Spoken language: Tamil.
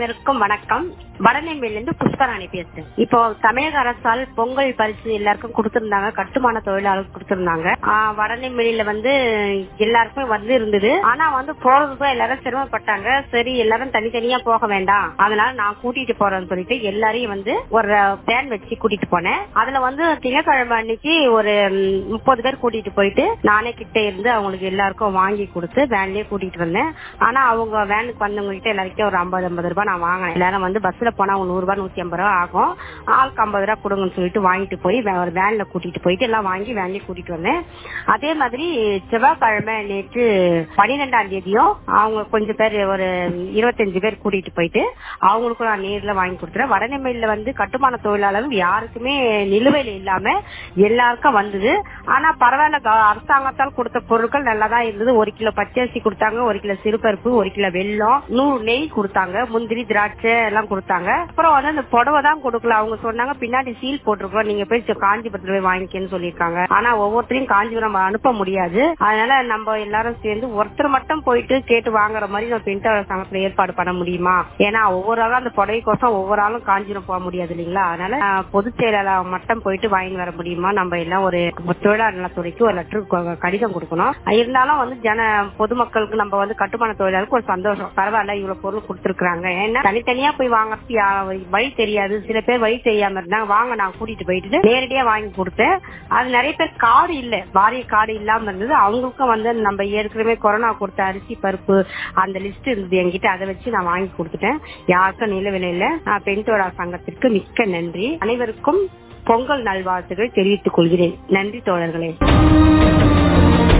அனைவருக்கும் வணக்கம். வடநெல்வேலிருந்து புஷ்பராணி பேசுறேன். இப்போ தமிழக அரசால் பொங்கல் பரிசு எல்லாருக்கும் கொடுத்திருந்தாங்க, கட்டுமான தொழிலாளர்களுக்கு கொடுத்திருந்தாங்க. வடநெல்வேலியில எல்லாருக்கும் இருந்தது. ஆனா போறதுக்கு எல்லாரும் சிரமப்பட்டாங்க. சரி, எல்லாரும் தனித்தனியா போக வேண்டாம், அதனால நான் கூட்டிட்டு போறேன்னு சொல்லிட்டு எல்லாரையும் ஒரு வேன் வச்சு கூட்டிட்டு போனேன். அதுல திங்கட்கிழமை அன்னைக்கு ஒரு 30 பேர் கூட்டிட்டு போயிட்டு நானே கிட்ட இருந்து அவங்களுக்கு எல்லாருக்கும் வாங்கி கொடுத்து வேன்லயே கூட்டிட்டு வந்தேன். ஆனா அவங்க வேனுக்கு வந்தவங்க கிட்ட எல்லாருக்கும் ஒரு 50 ரூபாய் நான் வாங்கினேன். எல்லாரும் பஸ்ல போனா 100 ரூபாய் 150 ரூபாய் ஆகும். ஆளுக்கு 50 ரூபாய் கொடுங்கன்னு சொல்லிட்டு வாங்கிட்டு போய் ஒரு வேன்ல கூட்டிட்டு போயிட்டு எல்லாம் வாங்கி வேன்லயே கூட்டிட்டு வந்தேன். அதே மாதிரி செவ்வாய்க்கிழமை நேற்று 12ஆம் தேதியும் அவங்க கொஞ்சம் பேர் ஒரு 25 பேர் கூட்டிட்டு போயிட்டு அவங்களுக்கும் நான் நேர்ல வாங்கி கொடுத்துறேன். வடநெல்வேலியில கட்டுமான தொழிலாளர்கள் யாருக்குமே நிலுவையில இல்லாம எல்லாருக்கும் வந்தது. ஆனா பரவாயில்ல, அரசாங்கத்தால் கொடுத்த பொருட்கள் நல்லாதான் இருந்தது. 1 கிலோ பச்சரிசி கொடுத்தாங்க, 1 கிலோ சிறுபருப்பு, 1 கிலோ வெல்லம், 100 நெய் கொடுத்தாங்க, முந்திரி திராட்சை எல்லாம் கொடுத்தாங்க. அப்புறம் அந்த புடவை தான் கொடுக்கல. அவங்க சொன்னாங்க பின்னாடி சீல் போட்டிருக்கோம், நீங்க போய் காஞ்சிபுரத்துல போய் வாங்கிக்கன்னு சொல்லியிருக்காங்க. ஆனா ஒவ்வொருத்தரையும் காஞ்சிபுரம் அனுப்ப முடியாது. அதனால நம்ம எல்லாரும் சேர்ந்து ஒருத்தர் மட்டும் போயிட்டு கேட்டு வாங்குற மாதிரி நம்ம பெண்கள் சங்கத்துல ஏற்பாடு பண்ண முடியுமா? ஏன்னா ஒவ்வொரு ஆளும் அந்த புடவை கோசம் ஒவ்வொரு ஆளும் காஞ்சிபுரம் போக முடியாது இல்லைங்களா? அதனால பொதுச் செயலாளர் மட்டும் போயிட்டு வாங்கி வர முடியுமா? நம்ம எல்லாம் ஒரு தொழிலாளர் நலத்துறைக்கு ஒரு லெட்டர் கடிதம் கொடுக்கணும். இருந்தாலும் பொதுமக்களுக்கு நம்ம கட்டுமான தொழிலாளருக்கு ஒரு சந்தோஷம், பரவாயில்ல இவ்வளவு பொருள் கொடுத்துருக்காங்க. ஏன்னா தனித்தனியா போய் வாங்கறதுக்கு வழி தெரியாது. சில பேர் வழி தெரியாம இருந்தாங்க. வாங்க நான் கூட்டிட்டு போயிட்டு நேரடியா வாங்கி கொடுத்தேன். அது நிறைய பேர் கார்டு இல்ல, வாரிய கார்டு இல்லாம இருந்தது. அவங்களுக்கும் நம்ம ஏற்கனவே கொரோனா கொடுத்த அரிசி பருப்பு அந்த லிஸ்ட் இருந்தது என்கிட்ட, அதை வச்சு நான் வாங்கி கொடுத்துட்டேன். யாருக்கும் நிலவில இல்ல. பெண் தொழிலாளர் சங்கத்திற்கு மிக்க நன்றி. அனைவருக்கும் பொங்கல் நல்வாழ்த்துக்களை தெரிவித்துக் கொள்கிறேன். நன்றி தோழர்களே.